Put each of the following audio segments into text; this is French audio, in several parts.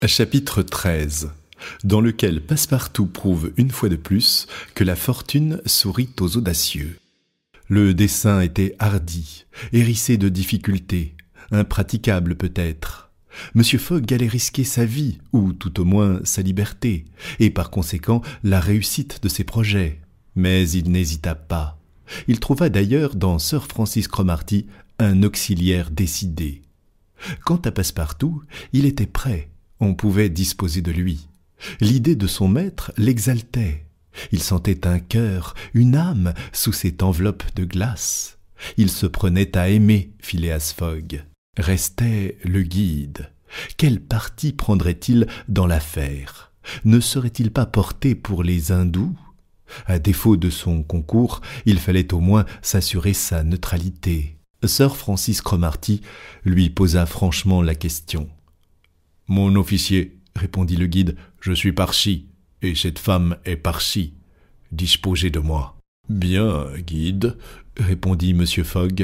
Chapitre 13, dans lequel Passepartout prouve une fois de plus que la fortune sourit aux audacieux. Le dessein était hardi, hérissé de difficultés, impraticable peut-être. Monsieur Fogg allait risquer sa vie, ou tout au moins sa liberté, et par conséquent la réussite de ses projets. Mais il n'hésita pas. Il trouva d'ailleurs dans Sir Francis Cromarty un auxiliaire décidé. Quant à Passepartout, il était prêt. On pouvait disposer de lui. L'idée de son maître l'exaltait. Il sentait un cœur, une âme sous cette enveloppe de glace. Il se prenait à aimer Phileas Fogg. Restait le guide. Quel parti prendrait-il dans l'affaire? Ne serait-il pas porté pour les hindous? À défaut de son concours, il fallait au moins s'assurer sa neutralité. Sir Francis Cromarty lui posa franchement la question. « Mon officier, répondit le guide, je suis Parsi, et cette femme est Parsi. Disposez de moi. Bien, guide, répondit M. Fogg.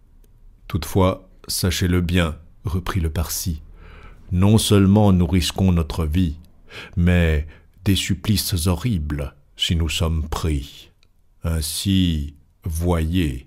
Toutefois, sachez-le bien, reprit le Parsi, non seulement nous risquons notre vie, mais des supplices horribles si nous sommes pris. Ainsi, voyez.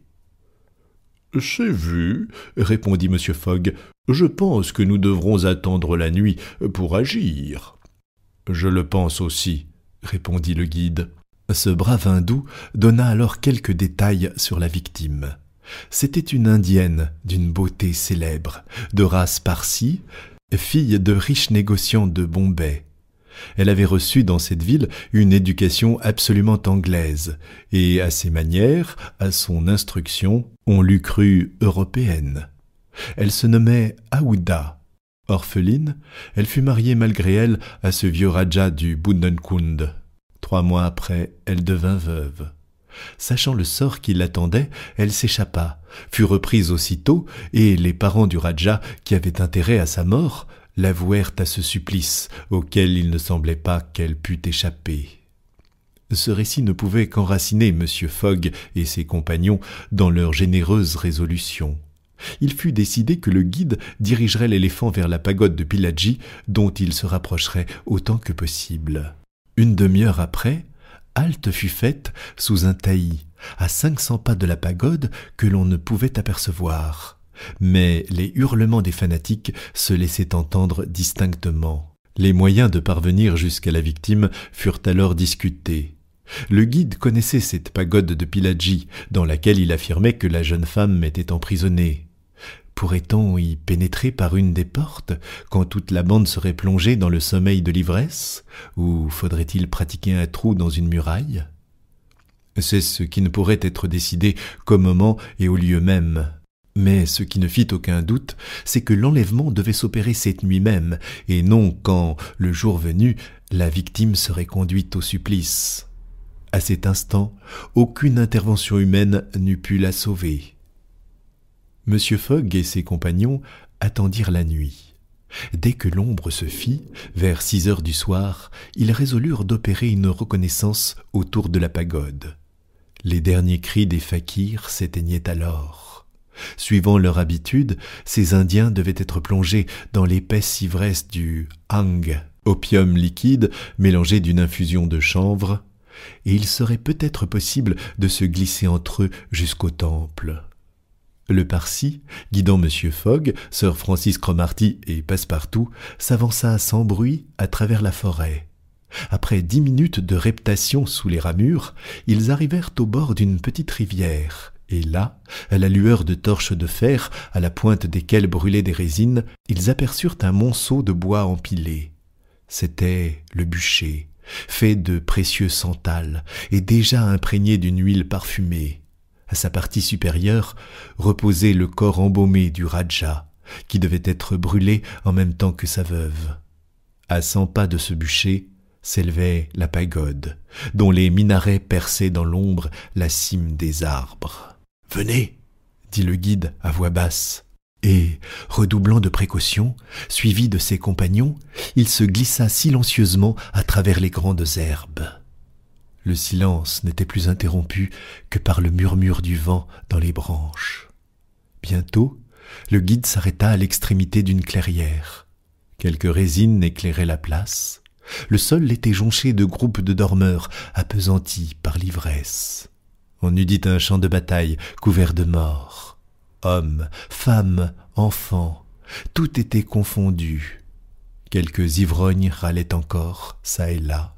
C'est vu, répondit M. Fogg. Je pense que nous devrons attendre la nuit pour agir. Je le pense aussi, répondit le guide. Ce brave hindou donna alors quelques détails sur la victime. C'était une indienne d'une beauté célèbre, de race Parsi, fille de riches négociants de Bombay. Elle avait reçu dans cette ville une éducation absolument anglaise, et à ses manières, à son instruction, on l'eût crue européenne. Elle se nommait Aouda. Orpheline, elle fut mariée malgré elle à ce vieux Raja du Bundelkund. 3 mois après, elle devint veuve. Sachant le sort qui l'attendait, elle s'échappa, fut reprise aussitôt, et les parents du Raja, qui avaient intérêt à sa mort, l'avouèrent à ce supplice, auquel il ne semblait pas qu'elle pût échapper. Ce récit ne pouvait qu'enraciner M. Fogg et ses compagnons dans leur généreuse résolution. Il fut décidé que le guide dirigerait l'éléphant vers la pagode de Pillaji, dont il se rapprocherait autant que possible. Une demi-heure après, halte fut faite sous un taillis, à 500 pas de la pagode que l'on ne pouvait apercevoir. Mais les hurlements des fanatiques se laissaient entendre distinctement. Les moyens de parvenir jusqu'à la victime furent alors discutés. Le guide connaissait cette pagode de Pillaji, dans laquelle il affirmait que la jeune femme était emprisonnée. Pourrait-on y pénétrer par une des portes, quand toute la bande serait plongée dans le sommeil de l'ivresse, ou faudrait-il pratiquer un trou dans une muraille? C'est ce qui ne pourrait être décidé qu'au moment et au lieu même. Mais ce qui ne fit aucun doute, c'est que l'enlèvement devait s'opérer cette nuit même, et non quand, le jour venu, la victime serait conduite au supplice. À cet instant, aucune intervention humaine n'eût pu la sauver. M. Fogg et ses compagnons attendirent la nuit. Dès que l'ombre se fit, vers 6 heures du soir, ils résolurent d'opérer une reconnaissance autour de la pagode. Les derniers cris des fakirs s'éteignaient alors. Suivant leur habitude, ces Indiens devaient être plongés dans l'épaisse ivresse du hang, opium liquide mélangé d'une infusion de chanvre, et il serait peut-être possible de se glisser entre eux jusqu'au temple. Le Parsi, guidant M. Fogg, Sir Francis Cromarty et Passepartout, s'avança sans bruit à travers la forêt. Après 10 minutes de reptation sous les ramures, ils arrivèrent au bord d'une petite rivière, et là, à la lueur de torches de fer, à la pointe desquelles brûlaient des résines, ils aperçurent un monceau de bois empilé. C'était le bûcher, fait de précieux santal et déjà imprégné d'une huile parfumée. À sa partie supérieure reposait le corps embaumé du Raja, qui devait être brûlé en même temps que sa veuve. À 100 pas de ce bûcher s'élevait la pagode, dont les minarets perçaient dans l'ombre la cime des arbres. « Venez !» dit le guide à voix basse. Et, redoublant de précaution, suivi de ses compagnons, il se glissa silencieusement à travers les grandes herbes. Le silence n'était plus interrompu que par le murmure du vent dans les branches. Bientôt, le guide s'arrêta à l'extrémité d'une clairière. Quelques résines éclairaient la place. Le sol était jonché de groupes de dormeurs, appesantis par l'ivresse. On eût dit un champ de bataille couvert de morts. Hommes, femmes, enfants, tout était confondu. Quelques ivrognes râlaient encore, çà et là.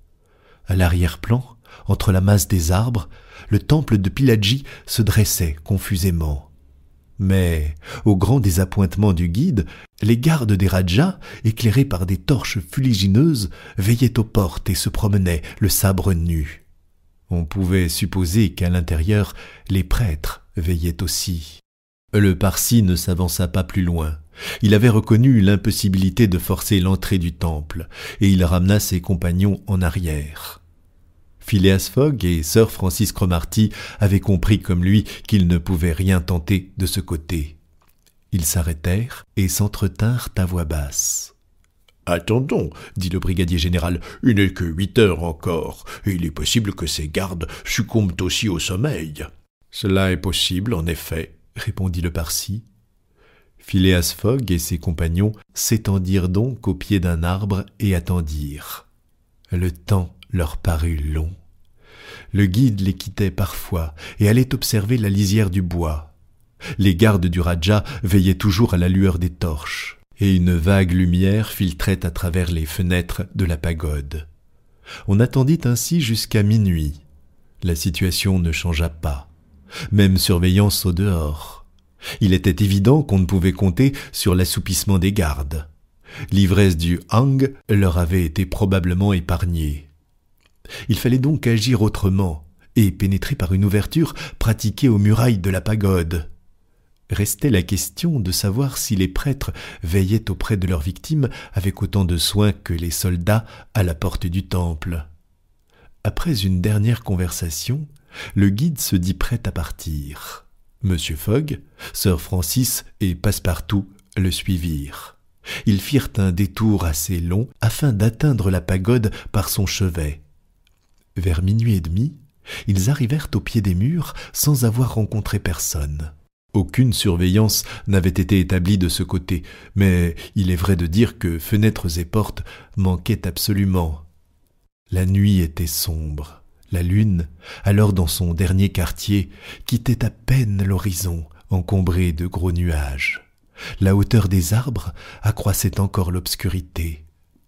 À l'arrière-plan, entre la masse des arbres, le temple de Piladji se dressait confusément. Mais, au grand désappointement du guide, les gardes des Rajas, éclairés par des torches fuligineuses, veillaient aux portes et se promenaient, le sabre nu. On pouvait supposer qu'à l'intérieur, les prêtres veillaient aussi. Le Parsi ne s'avança pas plus loin. Il avait reconnu l'impossibilité de forcer l'entrée du temple, et il ramena ses compagnons en arrière. Phileas Fogg et Sir Francis Cromarty avaient compris comme lui qu'ils ne pouvaient rien tenter de ce côté. Ils s'arrêtèrent et s'entretinrent à voix basse. « Attendons, dit le brigadier général, il n'est que 8 heures encore, et il est possible que ces gardes succombent aussi au sommeil. »« Cela est possible, en effet, » répondit le Parsi. Phileas Fogg et ses compagnons s'étendirent donc au pied d'un arbre et attendirent. Le temps leur parut long. Le guide les quittait parfois et allait observer la lisière du bois. Les gardes du Raja veillaient toujours à la lueur des torches, et une vague lumière filtrait à travers les fenêtres de la pagode. On attendit ainsi jusqu'à minuit. La situation ne changea pas. Même surveillance au dehors. Il était évident qu'on ne pouvait compter sur l'assoupissement des gardes. L'ivresse du hang leur avait été probablement épargnée. Il fallait donc agir autrement et pénétrer par une ouverture pratiquée aux murailles de la pagode. Restait la question de savoir si les prêtres veillaient auprès de leurs victimes avec autant de soin que les soldats à la porte du temple. Après une dernière conversation, le guide se dit prêt à partir. Monsieur Fogg, Sir Francis et Passepartout le suivirent. Ils firent un détour assez long afin d'atteindre la pagode par son chevet. Vers minuit et demi, ils arrivèrent au pied des murs sans avoir rencontré personne. Aucune surveillance n'avait été établie de ce côté, mais il est vrai de dire que fenêtres et portes manquaient absolument. La nuit était sombre. La lune, alors dans son dernier quartier, quittait à peine l'horizon, encombré de gros nuages. La hauteur des arbres accroissait encore l'obscurité.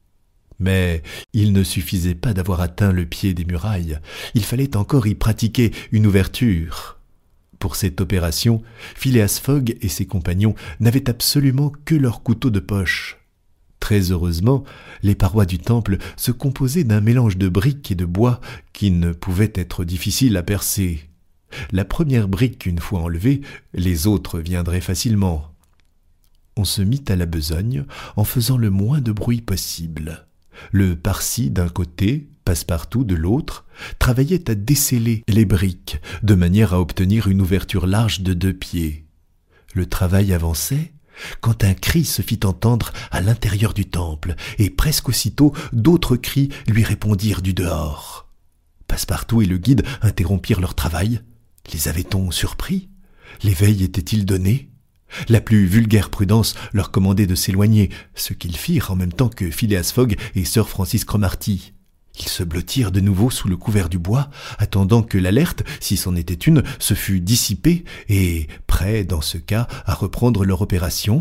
Mais il ne suffisait pas d'avoir atteint le pied des murailles, il fallait encore y pratiquer une ouverture. Pour cette opération, Phileas Fogg et ses compagnons n'avaient absolument que leurs couteaux de poche. Très heureusement, les parois du temple se composaient d'un mélange de briques et de bois qui ne pouvait être difficile à percer. La première brique une fois enlevée, les autres viendraient facilement. On se mit à la besogne en faisant le moins de bruit possible. Le Parsi d'un côté, Passepartout de l'autre, travaillait à desceller les briques, de manière à obtenir une ouverture large de 2 pieds. Le travail avançait, quand un cri se fit entendre à l'intérieur du temple, et presque aussitôt d'autres cris lui répondirent du dehors. Passepartout et le guide interrompirent leur travail. Les avait-on surpris? L'éveil était-il donné? La plus vulgaire prudence leur commandait de s'éloigner, ce qu'ils firent en même temps que Phileas Fogg et Sir Francis Cromarty. Ils se blottirent de nouveau sous le couvert du bois, attendant que l'alerte, si c'en était une, se fût dissipée et prêts, dans ce cas, à reprendre leur opération.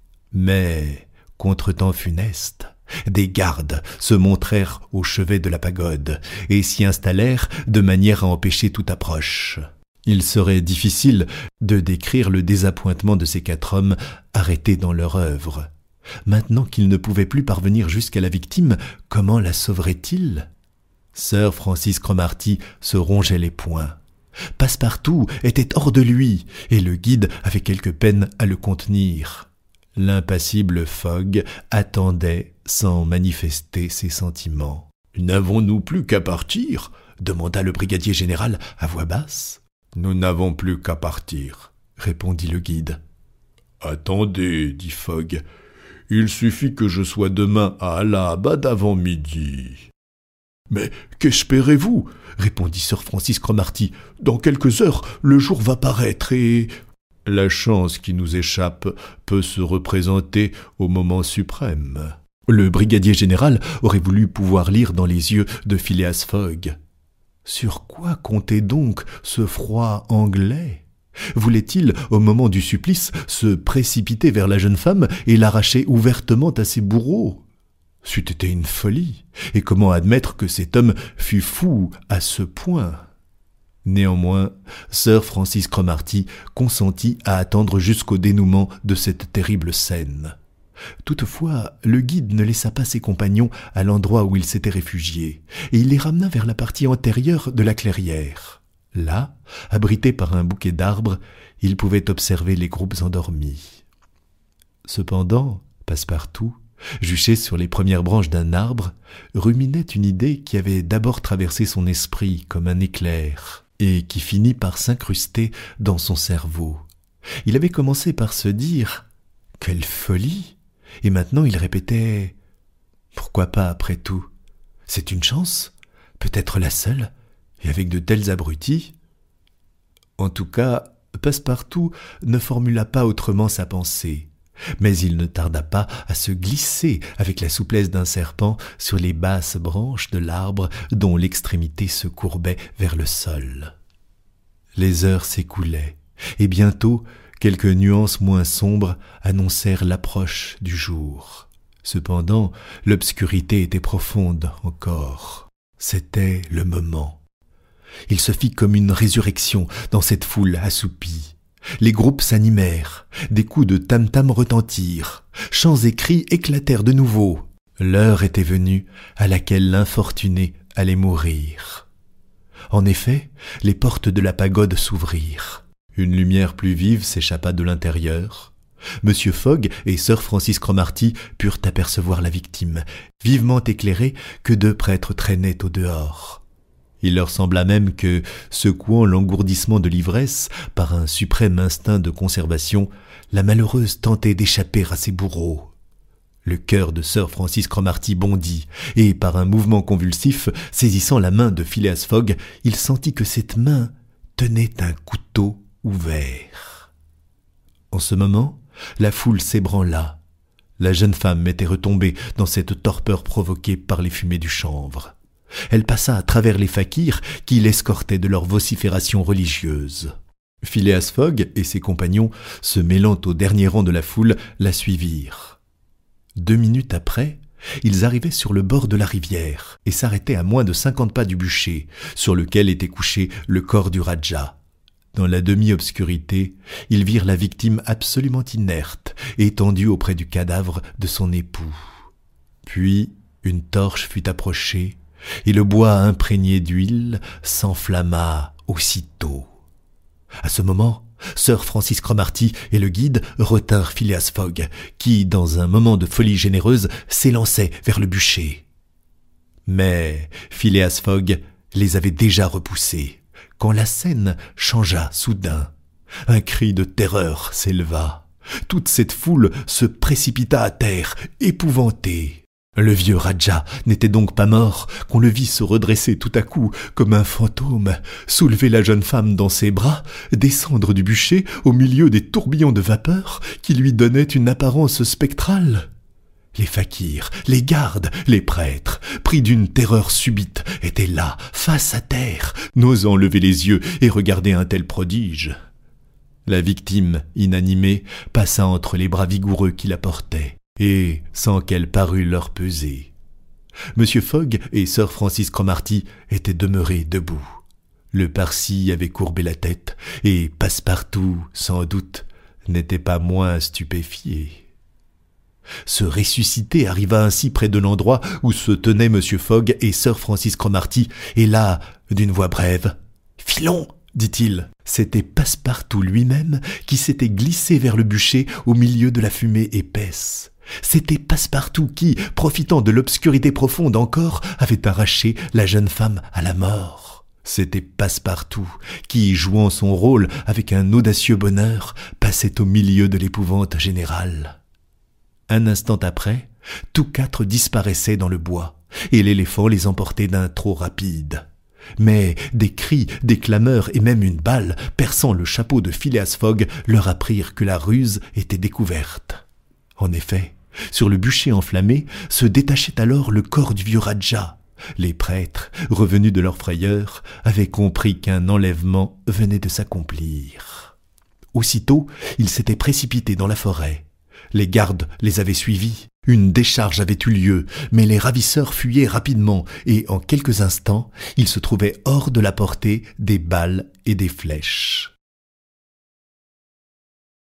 Mais, contretemps funeste, des gardes se montrèrent au chevet de la pagode et s'y installèrent de manière à empêcher toute approche. Il serait difficile de décrire le désappointement de ces 4 hommes arrêtés dans leur œuvre. Maintenant qu'ils ne pouvaient plus parvenir jusqu'à la victime, comment la sauveraient-ils? Sir Francis Cromarty se rongeait les poings. Passepartout était hors de lui, et le guide avait quelque peine à le contenir. L'impassible Fogg attendait sans manifester ses sentiments. « N'avons-nous plus qu'à partir ?» demanda le brigadier général à voix basse. « Nous n'avons plus qu'à partir, » répondit le guide. « Attendez, dit Fogg, il suffit que je sois demain à Allahabad avant midi. »« Mais qu'espérez-vous » répondit Sir Francis Cromarty. « Dans quelques heures, le jour va paraître et... » La chance qui nous échappe peut se représenter au moment suprême. Le brigadier général aurait voulu pouvoir lire dans les yeux de Phileas Fogg. Sur quoi comptait donc ce froid anglais? Voulait-il, au moment du supplice, se précipiter vers la jeune femme et l'arracher ouvertement à ses bourreaux? C'eût été une folie, et comment admettre que cet homme fût fou à ce point? Néanmoins, Sir Francis Cromarty consentit à attendre jusqu'au dénouement de cette terrible scène. Toutefois, le guide ne laissa pas ses compagnons à l'endroit où ils s'étaient réfugiés, et il les ramena vers la partie antérieure de la clairière. Là, abrités par un bouquet d'arbres, ils pouvaient observer les groupes endormis. Cependant, Passepartout, juché sur les premières branches d'un arbre, ruminait une idée qui avait d'abord traversé son esprit comme un éclair, et qui finit par s'incruster dans son cerveau. Il avait commencé par se dire « Quelle folie !» et maintenant il répétait « Pourquoi pas après tout? C'est une chance, peut-être la seule, et avec de tels abrutis ?» En tout cas, Passepartout ne formula pas autrement sa pensée, mais il ne tarda pas à se glisser avec la souplesse d'un serpent sur les basses branches de l'arbre dont l'extrémité se courbait vers le sol. Les heures s'écoulaient, et bientôt quelques nuances moins sombres annoncèrent l'approche du jour. Cependant, l'obscurité était profonde encore. C'était le moment. Il se fit comme une résurrection dans cette foule assoupie. Les groupes s'animèrent, des coups de tam-tam retentirent, chants et cris éclatèrent de nouveau. L'heure était venue à laquelle l'infortuné allait mourir. En effet, les portes de la pagode s'ouvrirent. Une lumière plus vive s'échappa de l'intérieur. Monsieur Fogg et Sir Francis Cromarty purent apercevoir la victime, vivement éclairée que deux prêtres traînaient au dehors. Il leur sembla même que, secouant l'engourdissement de l'ivresse par un suprême instinct de conservation, la malheureuse tentait d'échapper à ses bourreaux. Le cœur de Sir Francis Cromarty bondit, et par un mouvement convulsif, saisissant la main de Phileas Fogg, il sentit que cette main tenait un couteau ouvert. En ce moment, la foule s'ébranla. La jeune femme était retombée dans cette torpeur provoquée par les fumées du chanvre. Elle passa à travers les fakirs qui l'escortaient de leurs vociférations religieuses. Phileas Fogg et ses compagnons, se mêlant au dernier rang de la foule, la suivirent. 2 minutes après, ils arrivaient sur le bord de la rivière et s'arrêtaient à moins de 50 pas du bûcher, sur lequel était couché le corps du Rajah. Dans la demi-obscurité, ils virent la victime absolument inerte, étendue auprès du cadavre de son époux. Puis, une torche fut approchée, et le bois imprégné d'huile s'enflamma aussitôt. À ce moment, Sir Francis Cromarty et le guide retinrent Phileas Fogg, qui, dans un moment de folie généreuse, s'élançait vers le bûcher. Mais Phileas Fogg les avait déjà repoussés, quand la scène changea soudain. Un cri de terreur s'éleva. Toute cette foule se précipita à terre, épouvantée. Le vieux Rajah n'était donc pas mort qu'on le vit se redresser tout à coup comme un fantôme, soulever la jeune femme dans ses bras, descendre du bûcher au milieu des tourbillons de vapeur qui lui donnaient une apparence spectrale. Les fakirs, les gardes, les prêtres, pris d'une terreur subite, étaient là, face à terre, n'osant lever les yeux et regarder un tel prodige. La victime, inanimée, passa entre les bras vigoureux qui la portaient, et sans qu'elle parût leur peser. Monsieur Fogg et Sir Francis Cromarty étaient demeurés debout. Le Parsi avait courbé la tête, et Passepartout, sans doute, n'était pas moins stupéfié. Ce ressuscité arriva ainsi près de l'endroit où se tenaient Monsieur Fogg et Sir Francis Cromarty, et là, d'une voix brève, « Filons !» dit-il. C'était Passepartout lui-même qui s'était glissé vers le bûcher au milieu de la fumée épaisse. C'était Passepartout qui, profitant de l'obscurité profonde encore, avait arraché la jeune femme à la mort. C'était Passepartout qui, jouant son rôle avec un audacieux bonheur, passait au milieu de l'épouvante générale. Un instant après, tous 4 disparaissaient dans le bois, et l'éléphant les emportait d'un trot rapide. Mais des cris, des clameurs et même une balle perçant le chapeau de Phileas Fogg leur apprirent que la ruse était découverte. En effet, sur le bûcher enflammé se détachait alors le corps du vieux Raja. Les prêtres, revenus de leur frayeur, avaient compris qu'un enlèvement venait de s'accomplir. Aussitôt, ils s'étaient précipités dans la forêt. Les gardes les avaient suivis. Une décharge avait eu lieu, mais les ravisseurs fuyaient rapidement et en quelques instants, ils se trouvaient hors de la portée des balles et des flèches.